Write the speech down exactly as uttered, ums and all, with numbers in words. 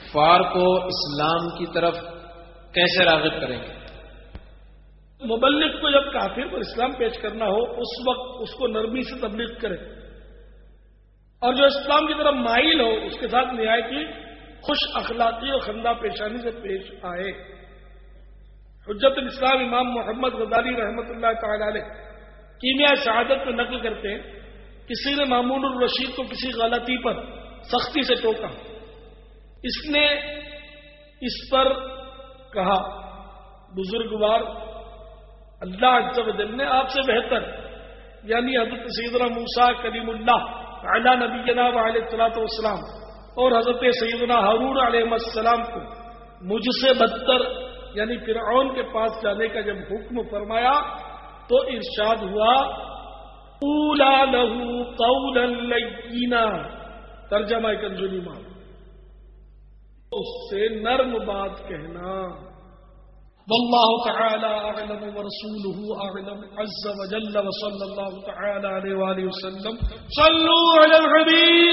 کفار کو اسلام کی طرف کیسے راغب کریں گے؟ مبلغ کو جب کافر پر اسلام پیش کرنا ہو اس وقت اس کو نرمی سے تبلیغ کرے، اور جو اسلام کی طرف مائل ہو اس کے ساتھ نہایتی خوش اخلاقی اور خندہ پیشانی سے پیش آئے۔ حجت الاسلام امام محمد غزالی رحمۃ اللہ تعالی علیہ کیمیا شہادت میں نقل کرتے ہیں، کسی نے مامون الرشید کو کسی غلطی پر سختی سے ٹوکا، اس نے اس پر کہا بزرگوار اللہ عز و جل نے آپ سے بہتر یعنی حضرت سیدنا موسیٰ کلیم اللہ علی نبینا وعلیہ الصلوۃ والسلام اور حضرت سیدنا ہارون علیہ السلام کو مجھ سے بدتر یعنی فرعون کے پاس جانے کا جب حکم فرمایا تو ارشاد ہوا قولا لہ قولا لینا، ترجمہ کنز الایمان، اس سے نرم بات کہنا۔ واللہ تعالی اعلم ورسولہ اعلم عز وجل، وصلی اللہ تعالی علیہ وآلہ وسلم۔ صلوا علی الحبیب۔